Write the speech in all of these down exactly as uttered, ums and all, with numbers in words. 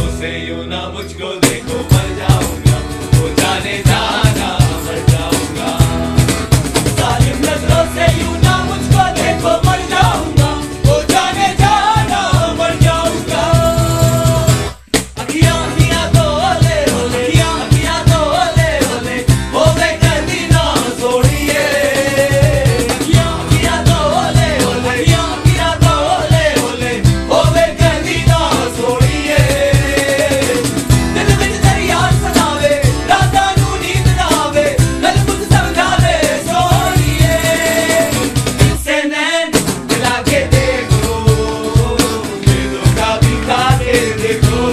नजरों से यूं ना मुझको देखो, मर जाऊंगा वो जाने जाना, मर जाऊंगा। जालिम नजरों से यूं ना मुझको देखो, मर जाऊंगा वो जाने जाना, मर जाऊंगा। अखियां अखियां तो ओले ओले, अखियां अखियां तो ओले ओले, वो वे कहती ना सोड़िए। अखियां अखियां तो ओले ओले, अखियां अखियां तो ओले ओले, वो वे कहती ना सोड़िए। दिल विच तेरी याद सतावे, रातां नूं नींद ना आवे, गल कुछ समझा दे सोड़िए। इनसे नैन मिला के देखो, ये धोखा भी खा के देखो,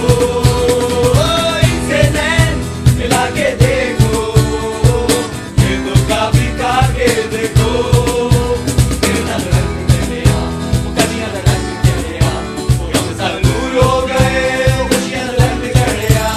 इनसे नैन मिला के देखो, ये धोखा भी खा के देखो। तेरे नाल रंग चढ़िया, वो कलियां दा रंग चढ़िया, वो रंग सा दूर हो गए खुशियां दा रंग चढ़िया।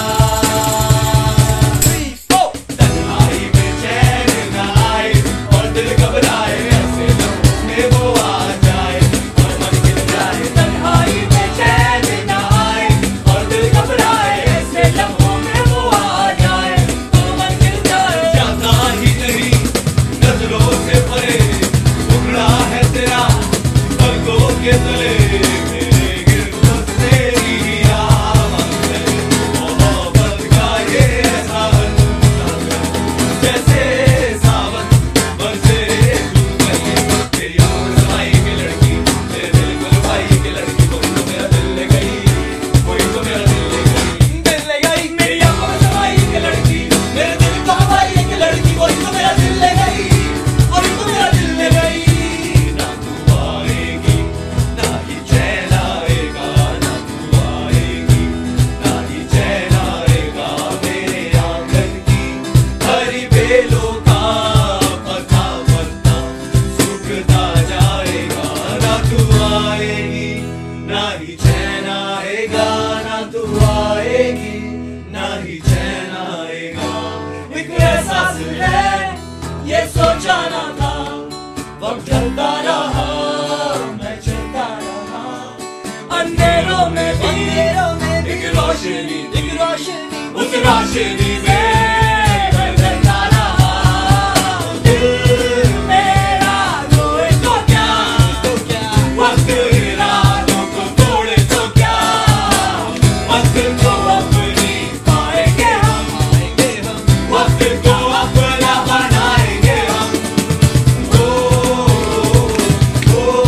तन्हाई में चैन न आए और दिल घबराए, ऐसे लम्हों में वो आ जाए और मन गिर जाए। तन्हाई में चैन न आए और दिल घबराए, ऐसे लम्हों में वो आ जाए तो मन गिर जाए। जाता ही नहीं नजरों से परे, उखड़ा है तेरा पलकों के तले, मेरे गिरफ्त तेरी ही आवाज़ है। मोहब्बत का ये ऐसा अंदाज़, जैसे सावन बरसे धूप गई। तेरी आँख समाई की लड़की, मेरे दिल को लुभाई की लड़की, कोई तो मेरा दिल ले गई, कोई तो मेरा दिल ले गई। दिल ले गई मेरी आंखों में समाई एक लड़की, मेरे दिल को हवाई एक लड़की, कोई तो मेरा दिल ले गई, कोई तो मेरा दिल ले गई। ना तू आएगी ना ही चैन आएगा, ना तू आएगी ना ही चैन आएगा। मेरे आंगन की हरी बेलों का पत्ता पत्ता सूखता जाएगा। ना तू आएगी ना ही चैन आएगा, ना तू आएगी ना ही चैन आएगा। एक एहसास है ये सोचा ना था, वक्त चलता रहा मैं चलता रहा, अंधेरों में भी अंधेरों में भी एक रोशनी एक रोशनी उस रोशनी में मैं चलता रहा। दिल मेरा रोए तो क्या, तो क्या वक्त इरादों को तोड़े तो क्या, वक्त को अपनी पाएंगे हम, पाएंगे हम, वक्त को अपना बनाएंगे हम। ओ ओ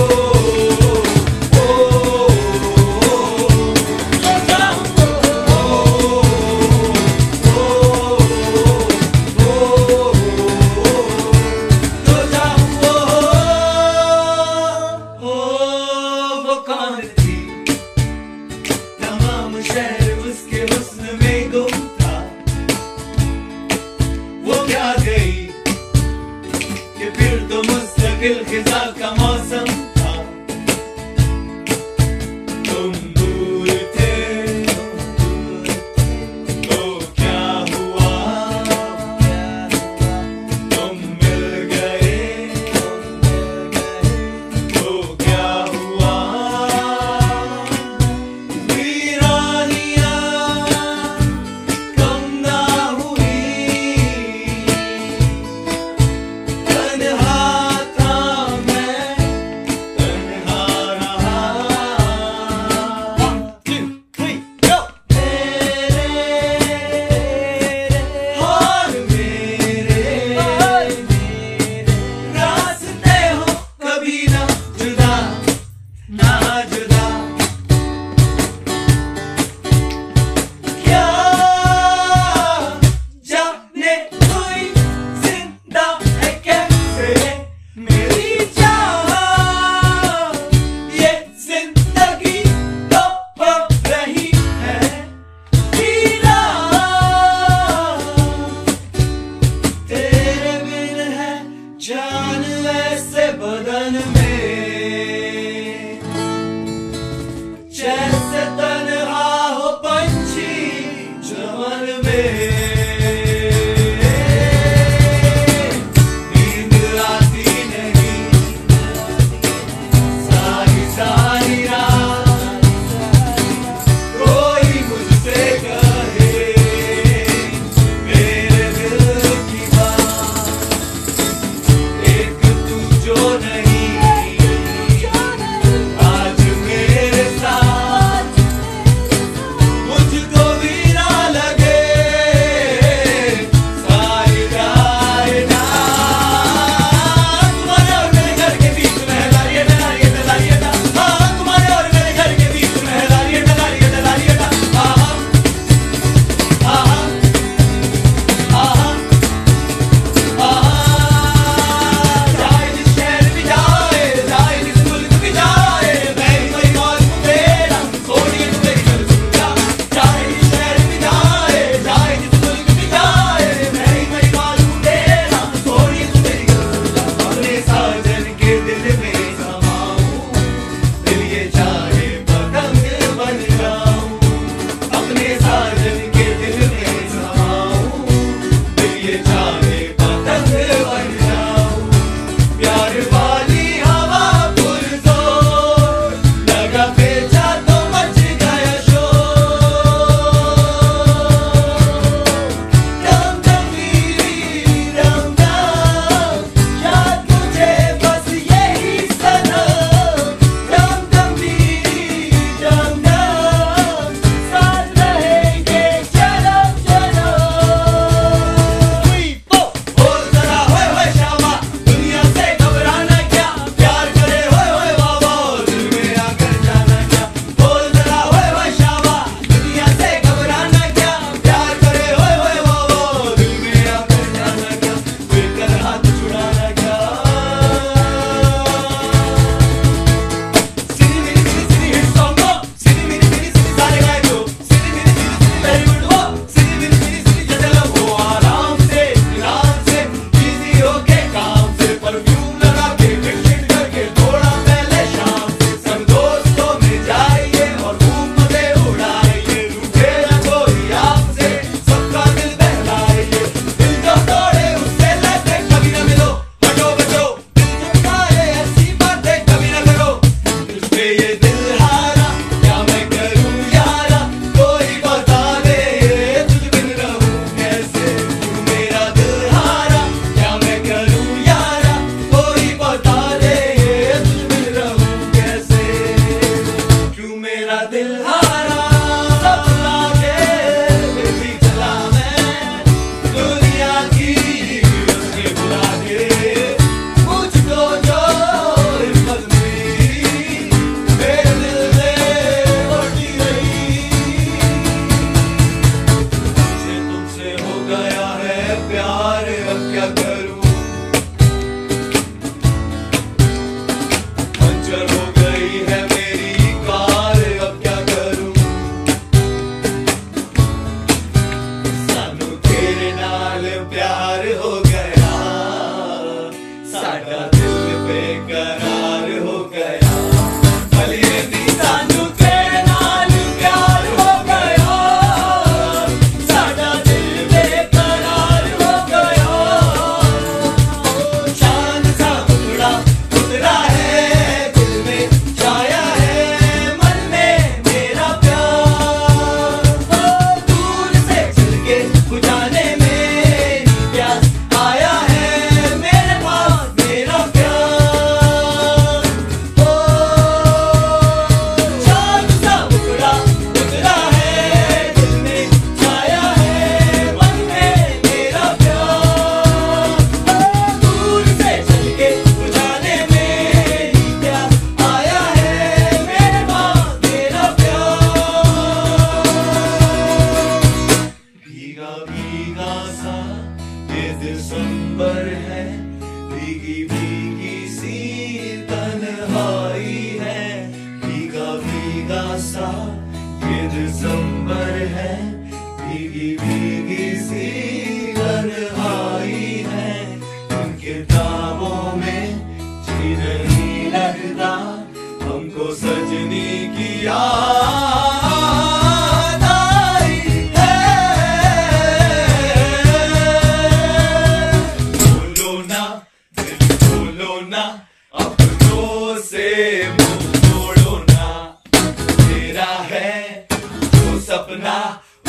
ओ ओ सोचा हमको ओ ओ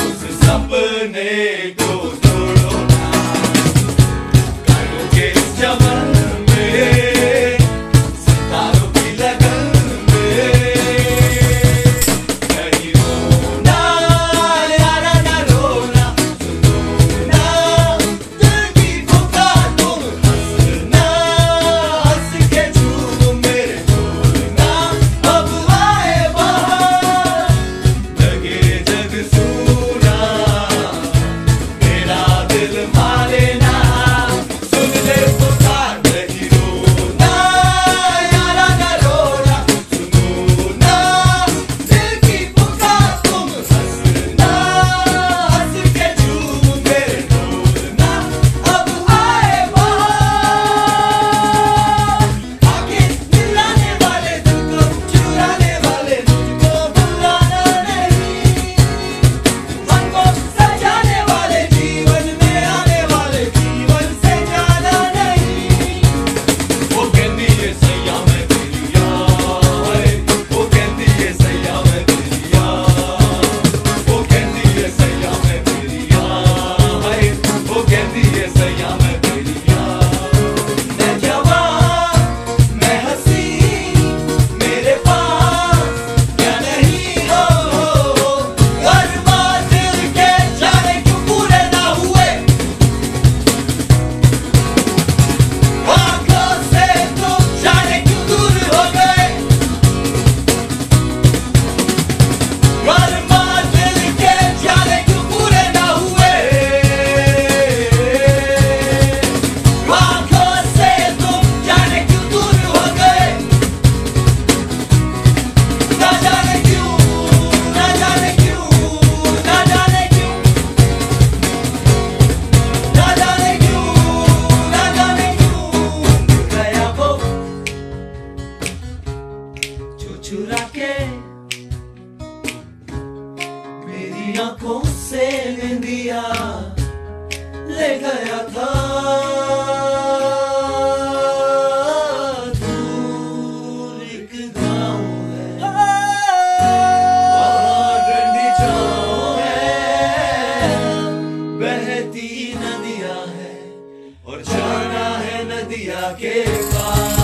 उस सपने को तोड़ो ना। गानों के चमन में, सितारों की लगन में, नहीं रोना यारा ना रोना, सुनो ना दिल की पुकार, तुम हंसना हंस के झूम मेरे बोलना, अब आए बाहर लगे जग सूना, मेरा दिल मारे ना, सुन ले पुकार, नहीं रोना यारा ना रोना, सुनो ना दिल की पुकार, तुम हंसना हंस के झूम मेरे बोलना, अब आए बाहर। आगे मिलाने वाले दिल को चुराने वाले मुझको बुलाना नहीं, हमको सजाने वाले जीवन में आने वाले जीवन से जाना नहीं। वो कहती है सैया मैं तेरी यार, वो कहती है सैया मैं तेरी यार, वो कहती है सैया मैं तेरी यार, वो कहती है सैया मैं तेरी यार। मैं जवान मैं हंसी, मेरे पास क्या नहीं हो, अरमान दिल के जाने क्यों पूरे ना हुए, आंखों से तुम जाने क्यों दूर हो गए, अरमान दिल के जाने क्यों पूरे ना हुए, आंखों से तुम जाने क्यों दूर हो गए, ना जाने क्यों, ना जाने क्यों, ना जाने क्यों, ना जाने क्यों, ना जाने क्यों गया वो जो चुरा के मेरी आंखों से निंदिया ले गया था, दूर एक गाँव है, वहाँ ठंडी छाँव है, बहती नदियाँ है और जाना है नदिया के पार।